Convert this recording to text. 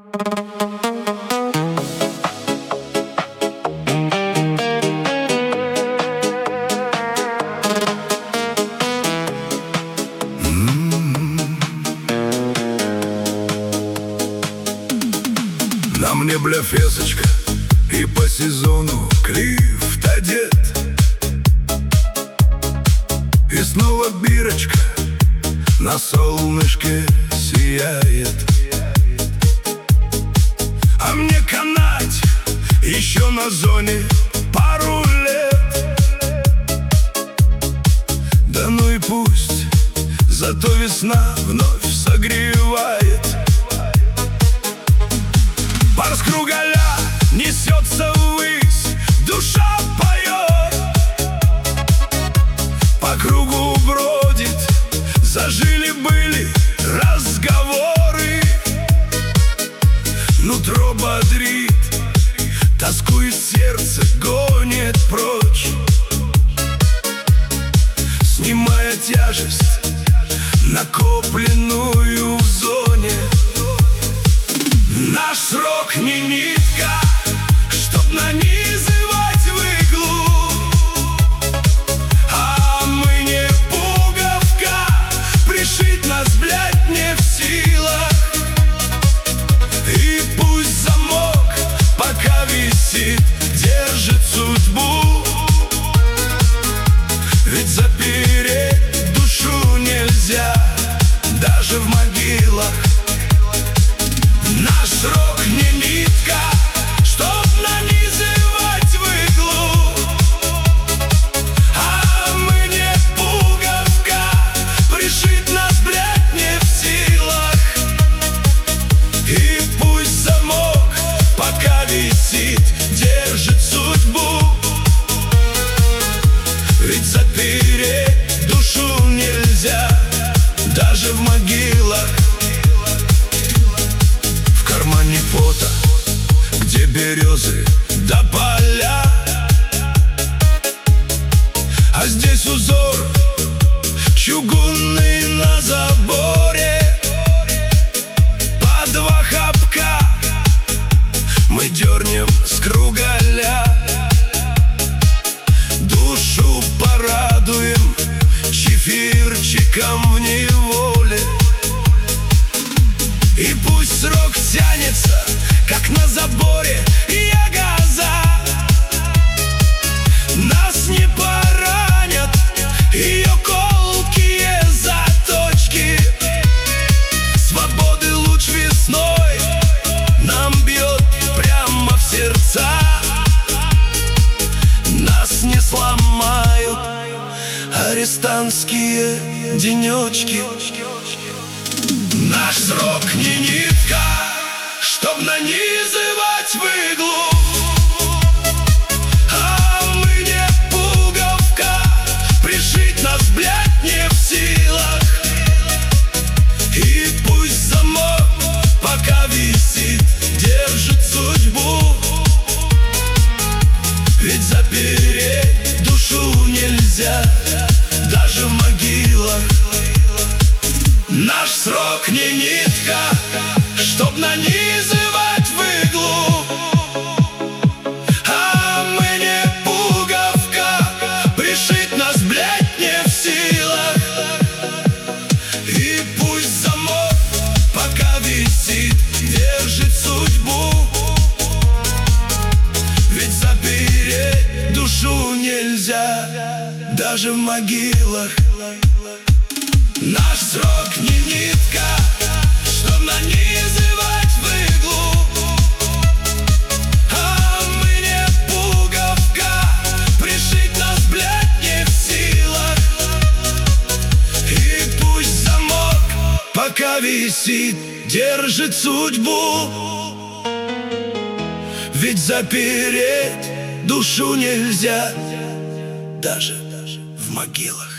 На мне бляфесочка и по сезону клифт одет. И снова бирочка на солнышке сияет. А мне канать еще на зоне пару лет. Да ну и пусть, зато весна вновь согревает. Пар с кругаля несется ввысь, душа поет, по кругу бродит, зажили-были разговоры. Нутро бодрит, тоску из сердца гонит прочь, снимая тяжесть, накопленную в зоне. Наш срок не нитка, чтоб нанизывать в иглу, а мы не пуговка, пришить нас, блядь, не в силах. И пусть замок пока висит, держит судьбу, ведь запереть душу нельзя даже в могилах. Наш срок не нитка, чтоб нанизывать в иглу, а мы не пуговка, пришить нас, блядь, не в силах. И пусть замок пока висит, держит судьбу, ведь запереть душу нельзя даже в могилах. Пота, где березы до поля, а здесь узор чугунный на заборе. По два хапка мы дернем с кругаля, душу порадуем чефирчиком в неволе. И пусть срок тянется, как на заборе ягоза, нас не поранят ее колкие заточки. Свободы луч весной нам бьет прямо в сердца. Нас не сломают арестантские денечки. Наш срок не нитка, чтоб нанизывать в иглу, а мы не пуговка, пришить нас, блядь, не в силах. И пусть замок пока висит, держит судьбу, ведь запереть душу нельзя даже в могилах. Наш срок не нитка, чтоб нанизывать в иглу, а мы не пуговка, пришить нас, блядь, не в силах. И пусть замок пока висит, держит судьбу, ведь запереть душу нельзя даже в могилах. Наш срок не нитка, чтоб нанизывать в иглу, а мы не пуговка, пришить нас, блядь, не в силах. И пусть замок пока висит, держит судьбу, ведь запереть душу нельзя даже в могилах.